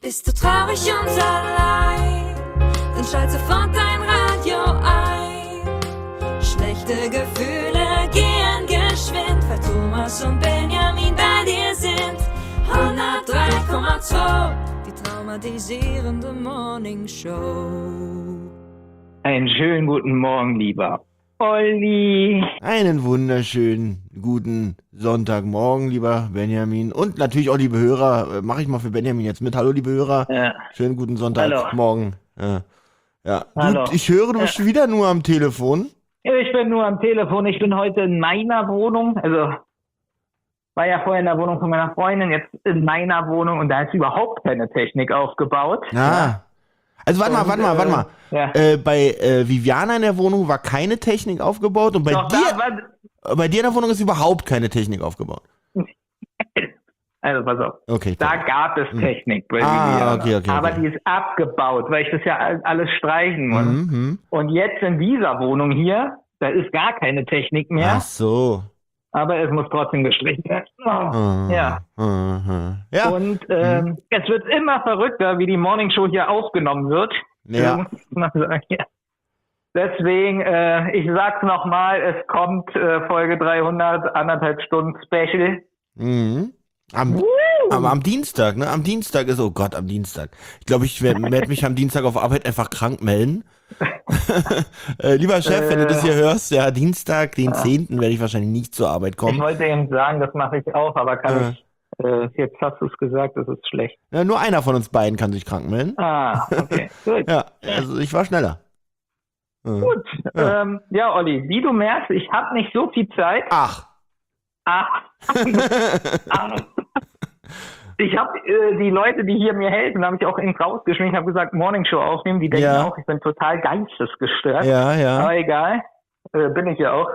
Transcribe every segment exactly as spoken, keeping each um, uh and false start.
Bist du traurig und allein? Dann schalt sofort dein Radio ein. Schlechte Gefühle gehen geschwind, weil Thomas und Benjamin bei dir sind. hundertdrei Komma zwei, die traumatisierende Morning Show. Einen schönen guten Morgen, lieber Olli. Einen wunderschönen guten Sonntagmorgen, lieber Benjamin. Und natürlich auch, liebe Hörer, mache ich mal für Benjamin jetzt mit. Hallo, liebe Hörer. Ja. Schönen guten Sonntagmorgen. Ja. Ja. Hallo. Du, ich höre, du bist Ja. wieder nur am Telefon. Ja, ich bin nur am Telefon. Ich bin heute in meiner Wohnung. Also, war ja vorher in der Wohnung von meiner Freundin, jetzt in meiner Wohnung. Und da ist überhaupt keine Technik aufgebaut. Ah. Also warte mal, Und, warte mal, warte mal. äh, ja. Äh, bei äh, Viviana in der Wohnung war keine Technik aufgebaut und bei Doch, dir, da war, bei dir in der Wohnung ist überhaupt keine Technik aufgebaut. also, pass auf. Okay. Da toll. gab es Technik bei Ah, Viviana. okay, okay, Aber okay. die ist abgebaut, weil ich das ja all- alles streichen muss. Mhm. Und jetzt in dieser Wohnung hier, da ist gar keine Technik mehr. Ach so. Aber es muss trotzdem gestrichen werden. Oh, Ah, ja. ah, ah. Ja. Und ähm, es wird immer verrückter, wie die Morning Show hier aufgenommen wird. Ja. Ähm, muss man sagen, ja. Deswegen, äh, ich sag's nochmal, es kommt äh, Folge dreihundert, anderthalb Stunden Special. Mhm. Am, Woo! am, am Dienstag, ne? Am Dienstag ist, oh Gott, am Dienstag. Ich glaube, ich werde werd mich am Dienstag auf Arbeit einfach krank melden. äh, lieber Chef, wenn du das hier hörst, ja, Dienstag, den zehnten werde ich wahrscheinlich nicht zur Arbeit Ich kommen. wollte eben sagen, das mache ich auch, aber kann Äh. ich, äh, jetzt hast du es gesagt, das ist schlecht. Ja, nur einer von uns beiden kann sich krank melden. Ah, okay, gut. Ja, also ich war schneller. Äh. Gut, Ja. ähm, ja, Olli, wie du merkst, ich habe nicht so viel Zeit. Ach. Ach, ach. Ich habe äh, die Leute, die hier mir helfen, habe ich auch eben rausgeschmissen. Ich habe gesagt, Morning Show aufnehmen. Die denken Ja. auch, ich bin total geistesgestört. Ja, ja. Aber egal, äh, bin ich ja auch.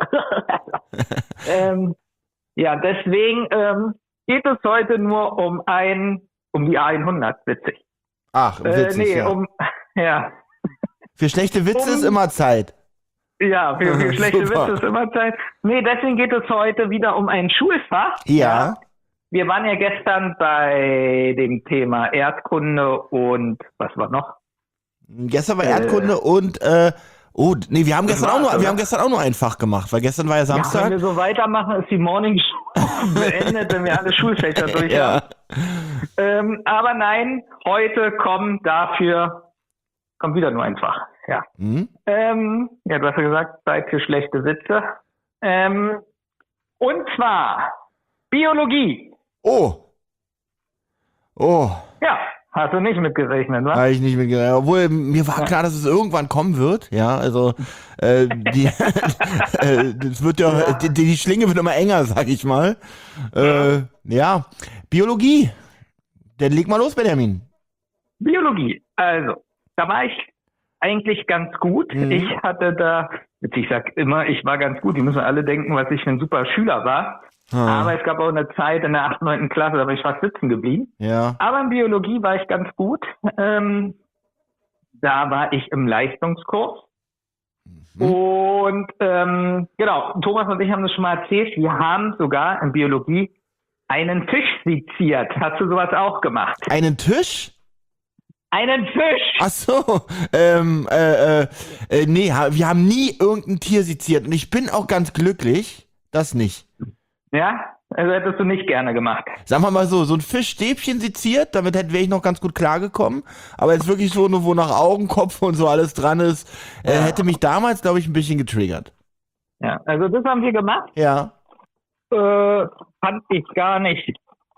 ähm, ja, deswegen ähm, geht es heute nur um ein, um die A hundert, witzig. Ach, Äh, witzig, nee, ja. um, ja, Für schlechte Witze um- ist immer Zeit. ja, für, für schlechte Super. Witze ist immer Zeit. Nee, deswegen geht es heute wieder um ein Schulfach. Ja. Wir waren ja gestern bei dem Thema Erdkunde und was war noch? Gestern war Äh. Erdkunde und, äh, oh, nee, wir haben Das gestern auch war's, nur, wir oder? haben gestern auch nur ein Fach gemacht, weil gestern war ja Ja, wenn Samstag. wir so weitermachen, ist die Morning Show beendet, wenn wir alle Schulfächer durch Ja. haben. Ähm, aber nein, heute kommt dafür, kommt wieder nur ein Fach. Ja. Hm? Ähm, ja, du hast ja gesagt, Zeit für schlechte Witze. Ähm, und zwar Biologie. Oh. Oh. Ja, hast du nicht mitgerechnet, was? Habe ich nicht mitgerechnet. Obwohl, mir war klar, dass es irgendwann kommen wird. Ja, also, äh, die, äh, das wird ja, Ja. Die, die Schlinge wird immer enger, sag ich mal. Äh, ja. Biologie. Dann leg mal los, Benjamin. Biologie. Also, da war ich eigentlich ganz gut. Mhm. Ich hatte da, ich sag immer, ich war ganz gut. Die müssen alle denken, was ich für ein super Schüler war. Ah, Aber es gab auch eine Zeit in der achten, neunten Klasse, da bin ich fast sitzen geblieben. ja. Aber in Biologie war ich ganz gut. Ähm, da war ich im Leistungskurs. Mhm. Und ähm, genau, Thomas und ich haben das schon mal erzählt. Wir haben sogar in Biologie einen Fisch seziert. Hast du sowas auch gemacht? Einen Tisch? Einen Fisch! Ach so, ähm, äh, äh, äh, nee, ha- wir haben nie irgendein Tier seziert und ich bin auch ganz glücklich, das nicht. Ja, also hättest du nicht gerne gemacht. Sagen wir mal so, so ein Fischstäbchen seziert, damit hätte wäre ich noch ganz gut klargekommen, aber jetzt wirklich so, nur wo nach Augen, Kopf und so alles dran ist, äh, Ja. hätte mich damals, glaube ich, ein bisschen getriggert. Ja, also das haben wir gemacht. Ja, Äh, fand ich gar nicht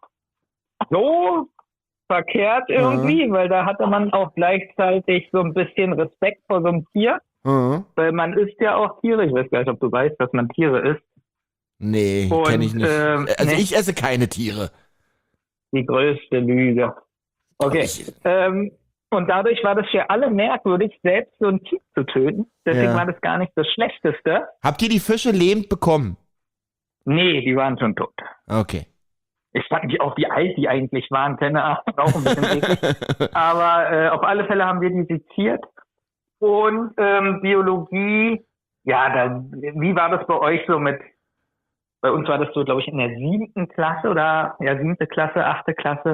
so verkehrt irgendwie, weil da hatte man auch gleichzeitig so ein bisschen Respekt vor so einem Tier, mhm. weil man isst ja auch Tiere. Ich weiß gar nicht, ob du weißt, dass man Tiere isst. Nee, Und, kenne ich nicht. ähm, also nee. ich esse keine Tiere. Die größte Lüge. Okay. Ich, Ähm, und dadurch war das für alle merkwürdig, selbst so ein Tier zu töten. Deswegen Ja. war das gar nicht das Schlechteste. habt ihr die Fische lebend bekommen? Nee, die waren schon tot. Okay. Ich fand nicht auch, wie alt die eigentlich waren, keine Ahnung, auch ein bisschen eklig. Aber äh, auf alle Fälle haben wir die seziert. Und ähm, Biologie, ja, da, wie war das bei euch so mit, bei uns war das so, glaube ich, in der siebten Klasse oder, ja, siebte Klasse, achte Klasse,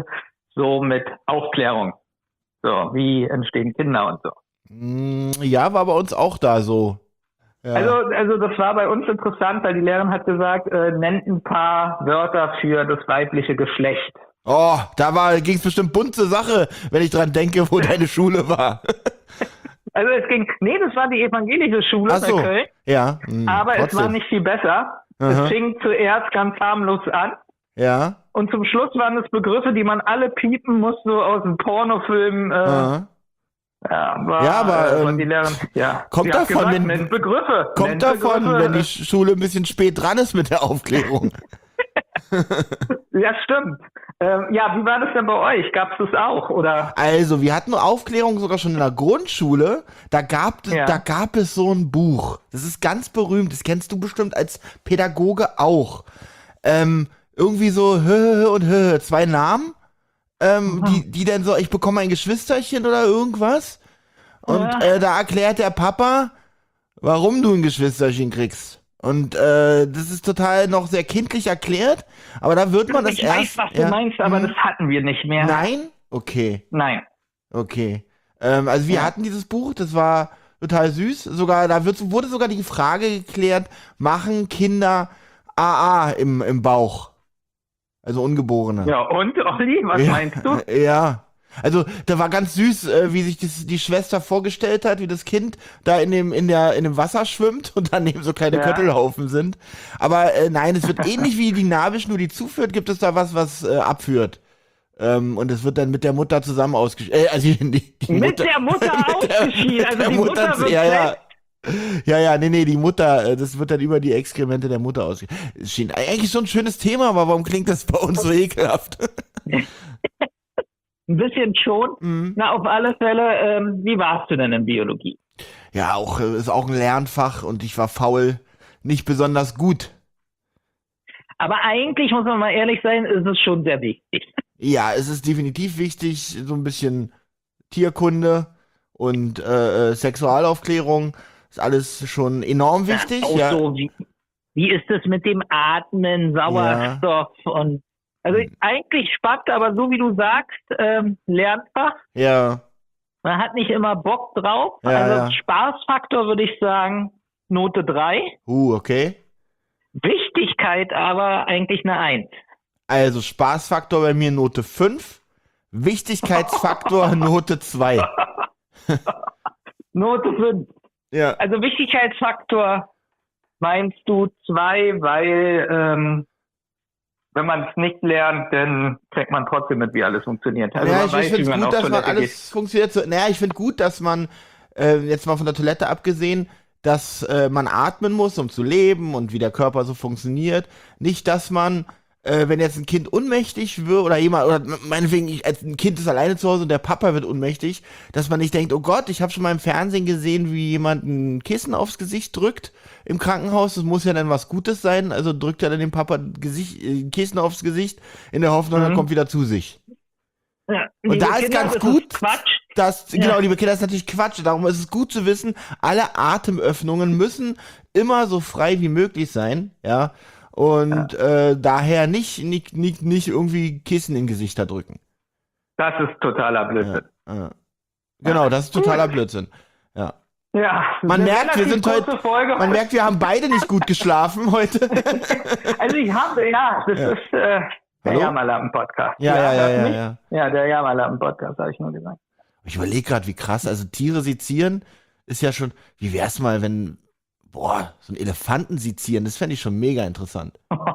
so mit Aufklärung. So, wie entstehen Kinder und so. Mm, Ja, war bei uns auch da so. Ja. Also, also das war bei uns interessant, weil die Lehrerin hat gesagt, äh, nennt ein paar Wörter für das weibliche Geschlecht. Oh, da ging es bestimmt bunt zur Sache, wenn ich dran denke, wo deine Schule war. Also es ging, nee, das war die evangelische Schule Ach so, in Köln, ja. mh, aber trotzdem. es war nicht viel besser. Aha. Es fing zuerst ganz harmlos an Ja. und zum Schluss waren es Begriffe, die man alle piepen muss, so aus dem Pornofilm. Äh, Aha. ja, war, Ja, aber, äh, war ähm, die Lehrerin, ja. kommt sie hat davon, gesagt, wenn- nennt Begriffe. Kommt nennt davon, Begriffe. wenn die Schule ein bisschen spät dran ist mit der Aufklärung. Ja, stimmt. Ähm, ja, wie war das denn bei euch? Gab es das auch, oder? Also, wir hatten Aufklärung sogar schon in der Grundschule. Da gab, Ja. da gab es so ein Buch. Das ist ganz berühmt. Das kennst du bestimmt als Pädagoge auch. Ähm, irgendwie so Hö und Hö, zwei Namen, ähm, die, die dann so, ich bekomme ein Geschwisterchen oder irgendwas. Und Ja. äh, da erklärt der Papa, warum du ein Geschwisterchen kriegst. Und äh, das ist total noch sehr kindlich erklärt, aber da wird man das ich erst... weiß, was du ja, meinst, aber hm. das hatten wir nicht mehr. Nein? Okay. Nein. Okay. Ähm, also wir Ja. hatten dieses Buch, das war total süß. Sogar, da wird, wurde sogar die Frage geklärt, machen Kinder A A im, im Bauch? Also Ungeborene. Ja, und Olli, was ja. meinst du? Ja. Also da war ganz süß, äh, wie sich das, die Schwester vorgestellt hat, wie das Kind da in dem, in der, in dem Wasser schwimmt und daneben so kleine Ja. Köttelhaufen sind. Aber äh, nein, es wird ähnlich wie die Nabelschnur, die zuführt, gibt es da was, was äh, abführt. Ähm, und es wird dann mit der Mutter zusammen ausgeschieden. Äh, also die, die Mit Mutter, der Mutter ausgeschieden. Also der die Mutter wird ja, ja. schlecht. Ja, ja, nee, nee, die Mutter, äh, das wird dann über die Exkremente der Mutter ausgeschieden. Eigentlich schon ein schönes Thema, aber warum klingt das bei uns so ekelhaft? Ein bisschen schon. Mhm. Na, auf alle Fälle, ähm, wie warst du denn in Biologie? Ja, auch, äh, ist auch ein Lernfach und ich war faul, nicht besonders gut. Aber eigentlich, muss man mal ehrlich sein, ist es schon sehr wichtig. Ja, es ist definitiv wichtig, so ein bisschen Tierkunde und äh, äh, Sexualaufklärung ist alles schon enorm wichtig. Auch Ja, so, wie, wie ist es mit dem Atmen, Sauerstoff und also Hm. eigentlich spannend, aber so wie du sagst, ähm, Lernfach, ja, man hat nicht immer Bock drauf. Ja, also ja. Spaßfaktor würde ich sagen, Note drei. uh, okay. Wichtigkeit aber eigentlich eine eins. Also Spaßfaktor bei mir Note fünf, Wichtigkeitsfaktor Note zwei. Note fünf. Ja. Also Wichtigkeitsfaktor meinst du zwei, weil ähm, wenn man es nicht lernt, dann kriegt man trotzdem mit, wie alles funktioniert. Also ja, man ich, weiß, ich wie finde es man gut, auf dass man Toilette alles funktioniert. So, naja, ich finde gut, dass man, äh, jetzt mal von der Toilette abgesehen, dass äh, man atmen muss, um zu leben und wie der Körper so funktioniert. Nicht, dass man, äh, wenn jetzt ein Kind ohnmächtig wird oder jemand, oder meinetwegen, ich, als ein Kind ist alleine zu Hause und der Papa wird ohnmächtig, dass man nicht denkt, oh Gott, ich habe schon mal im Fernsehen gesehen, wie jemand ein Kissen aufs Gesicht drückt im Krankenhaus. Das muss ja dann was Gutes sein. Also drückt er dann dem Papa ein Gesicht, äh, ein Kissen aufs Gesicht in der Hoffnung, Mhm. er kommt wieder zu sich. Ja, Und liebe da ist Kinder, ganz das gut, Ist Quatsch. Das, Ja. genau, liebe Kinder, das ist natürlich Quatsch. Darum ist es gut zu wissen, alle Atemöffnungen müssen immer so frei wie möglich sein, ja. Und Äh, daher nicht, nicht, nicht, nicht irgendwie Kissen in Gesichter drücken. Das ist totaler Blödsinn. Ja, ja. Genau, das ist totaler Blödsinn. Ja. Ja, Man eine merkt, wir relativ sind heute, kurze Folge. man merkt, wir haben beide nicht gut geschlafen heute. Also ich habe, ja, das Ja. ist äh, der Hallo? Jammerlappen-Podcast. Ja, ja, ja, hört ja, mich? ja. Ja, der Jammerlappen-Podcast, habe ich nur gesagt. Ich überlege gerade, wie krass, also Tiere sezieren ist ja schon, wie wär's mal, wenn, boah, so ein Elefanten sezieren, das fände ich schon mega interessant.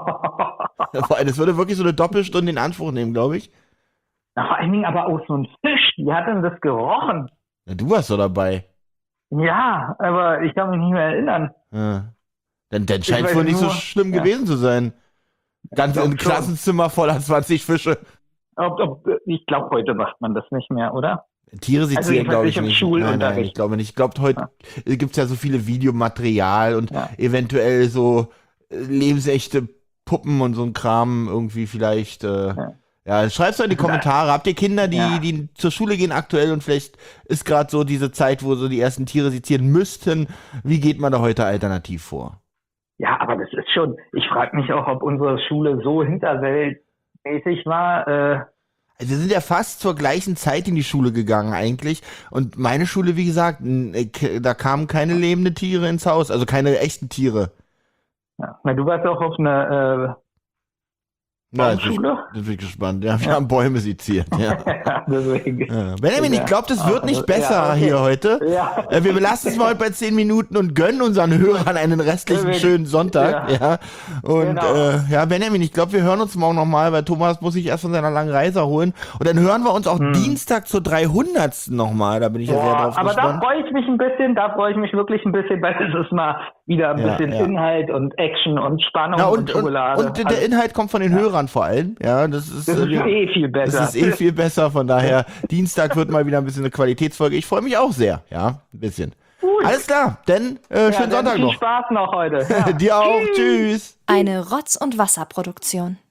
Vor allem, das würde wirklich so eine Doppelstunde in Anspruch nehmen, glaube ich. Na, vor allen Dingen aber auch so ein Fisch, wie hat denn das gerochen? Ja, du warst doch dabei. Ja, aber ich kann mich nicht mehr erinnern. Ja. Dann, dann scheint weiß wohl nicht so nur- schlimm ja. gewesen zu sein. Ganz glaub ein schon. Klassenzimmer voller zwanzig Fische. Ob, ob, ich glaube, heute macht man das nicht mehr, oder? Tiere Also sezieren, jedenfalls glaube nicht ich im nicht. Schulunterricht. Nein, nein, ich glaube nicht. Ich glaube, heute gibt es ja so viele Videomaterial und Ja. eventuell so äh, lebensechte Puppen und so ein Kram irgendwie vielleicht. Äh, ja. ja, schreibt's doch in die Kommentare. Habt ihr Kinder, die, Ja. die zur Schule gehen aktuell und vielleicht ist gerade so diese Zeit, wo so die ersten Tiere sezieren müssten. Wie geht man da heute alternativ vor? Ja, aber das ist schon, ich frage mich auch, ob unsere Schule so hinterweltmäßig war. Äh, Also wir sind ja fast zur gleichen Zeit in die Schule gegangen eigentlich. Und meine Schule, wie gesagt, n- äh, da kamen keine lebenden Tiere ins Haus, also keine echten Tiere. Ja. Na, du warst auch auf einer Na, jetzt bin ich, Baumschule? jetzt bin ich gespannt. Ja, wir haben Bäume seziert, ja. äh, deswegen. Ja. Benjamin, ich glaube, das wird nicht besser Ja, okay. hier heute. Ja. Äh, Wir belassen es mal heute bei zehn Minuten und gönnen unseren Hörern einen restlichen Wirklich. schönen Sonntag. Ja. Ja. Und Genau. äh, ja, Benjamin, ich glaube, wir hören uns morgen nochmal, weil Thomas muss sich erst von seiner langen Reise erholen. Und dann hören wir uns auch Dienstag zur dreihundertsten nochmal. Da bin ich ja sehr Boah, drauf aber da gespannt. freue ich mich ein bisschen, da freue ich mich wirklich ein bisschen, weil es ist mal wieder ein Ja, bisschen ja. Inhalt und Action und Spannung Ja, und, und, und, Schokolade. und der Also, Inhalt kommt von den Hörern vor allem. Ja, das ist, das ist äh, eh viel besser. das ist eh viel besser. Von daher, Dienstag wird mal wieder ein bisschen eine Qualitätsfolge. Ich freue mich auch sehr. Ja, ein bisschen. Gut. Alles klar, dann äh, Ja, schönen dann Sonntag viel noch. Spaß noch heute. Ja. Dir auch. Tschüss. Eine Rotz- und Wasserproduktion.